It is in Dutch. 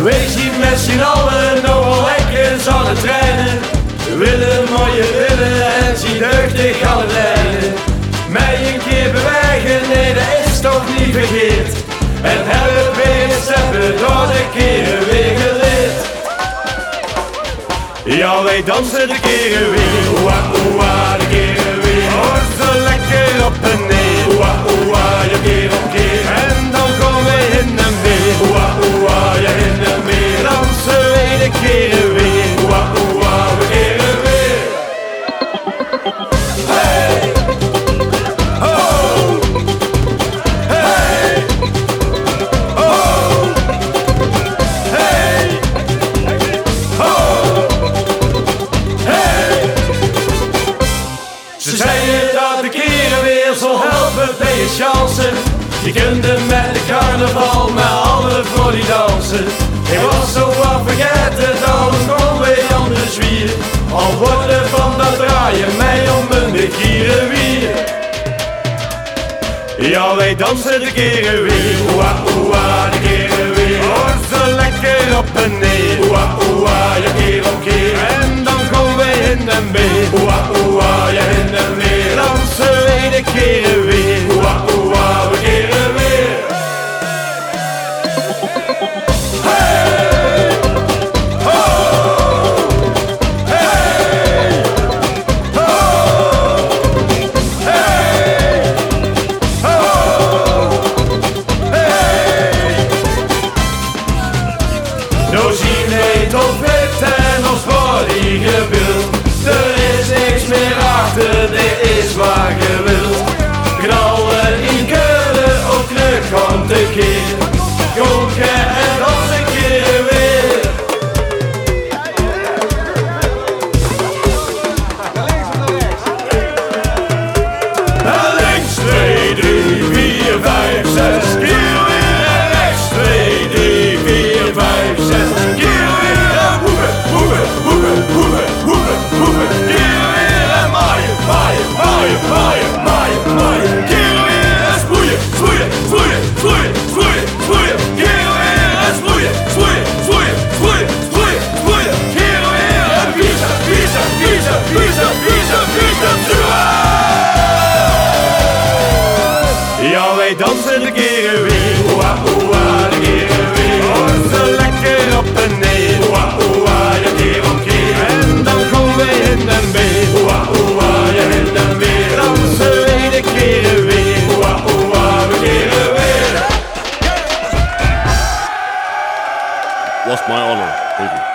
We zien met z'n allen nogal lekker aan het trainen. We willen mooie willen en zien deugdig aan het lijden. Mij een keer bewegen, nee dat is toch niet vergeerd. En hebben we steppen door de keren weer geleerd. Ja, wij dansen de keren weer. Oeah, oeah, de keren weer. Oh, zo lekker op en neer. Oeah, oeah, ja keer op keer. En dan komen we in en weer. Oeah, oeah, ja in en weer. Dansen wij de keren weer. Oeah, oeah, we keren weer. Hey! Oh! Hey! Oh! Hey! Oh! Hey! Ze zeiden dat de keren weer zal helpen bij je chansen. Je kunt er met de carnaval met alle voor die dansen. Ik was zo wat vergeten, alles kon weer aan de zwier. Al worden van dat draaien mij om een gieren weer. Ja, wij dansen de keren weer. Oeah, oeah, de keren weer. Oh, zo lekker op en neer. Oeah, oeah, ja keer op keer. En dan komen wij in en weer. Oeah, oeah, ja in en weer. Dansen wij de keren weer. Oeah, oeah, we keren weer. Hey! Oh! Hey! Oh! Hey! Oh! Hey! Nou zien heet of wit en ons body gebeeld. Er is niks meer achter, dit is waar je wilt. Knallen in keulen, ook terug komt een keer. Jonken en als een keer weer. Links 2, 3, 4, 5, 6 keer weer. En rechts 2, 3, 4, 5, 6 keer weer. En hoeven, hoeven, hoeven, hoeven, hoeven, hoeven. Keer weer en maaien, maaien, maaien, maaien, maaien, maaien. Keer weer en sproeien, sproeien, sproeien, sproeien, sproeien, sproeien. Keer weer en sproeien, sproeien, sproeien, sproeien, sproeien, sproeien. Keer weer en wiezen, wiezen, wiezen, wiezen, wiezen, wiezen, wiezen. Ja, wij dansen de keren weer. Oeah, oeah, de keren weer. Oh, zo lekker op en neer. Oeah, oeah, ja keer op keer. En dan komen we in en weer. Oeah, oeah, ja in en weer. Dansen wij de keren weer. Oeah, oeah, we keren weer. Was my honor. Thank you.